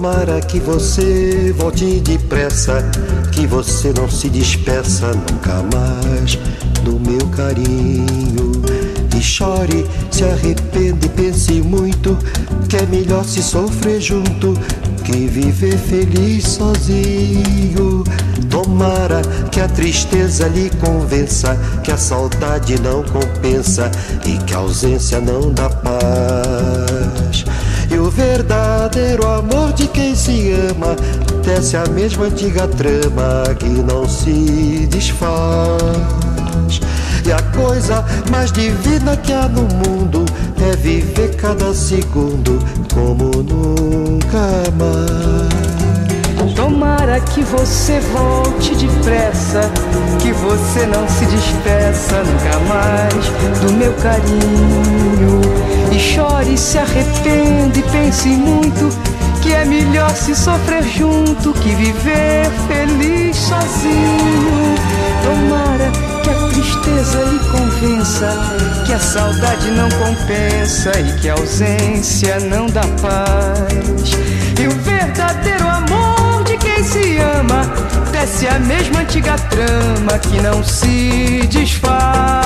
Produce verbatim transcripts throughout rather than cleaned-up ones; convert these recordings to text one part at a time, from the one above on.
Tomara que você volte depressa, que você não se despeça nunca mais do meu carinho. E chore, se arrependa e pense muito, que é melhor se sofrer junto que viver feliz sozinho. Tomara que a tristeza lhe convença, que a saudade não compensa e que a ausência não dá paz. E o verdadeiro amor de quem se ama tece a mesma antiga trama que não se desfaz. E a coisa mais divina que há no mundo é viver cada segundo como nunca mais. Tomara que você volte depressa, que você não se despeça nunca mais do meu carinho. E chore, se arrependa e pense muito, que é melhor se sofrer junto que viver feliz sozinho. Tomara que a tristeza lhe convença, que a saudade não compensa e que a ausência não dá paz. E o verdadeiro amor de quem se ama tece a mesma antiga trama que não se desfaz.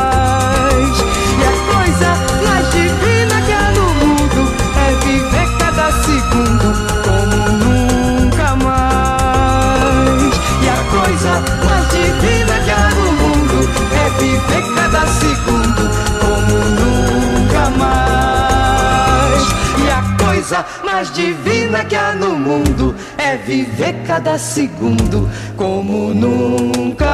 E a coisa mais divina que há no mundo é viver cada segundo como nunca mais. E a coisa mais divina que há no mundo é viver cada segundo como nunca mais. E a coisa mais divina que há no mundo é viver cada segundo como nunca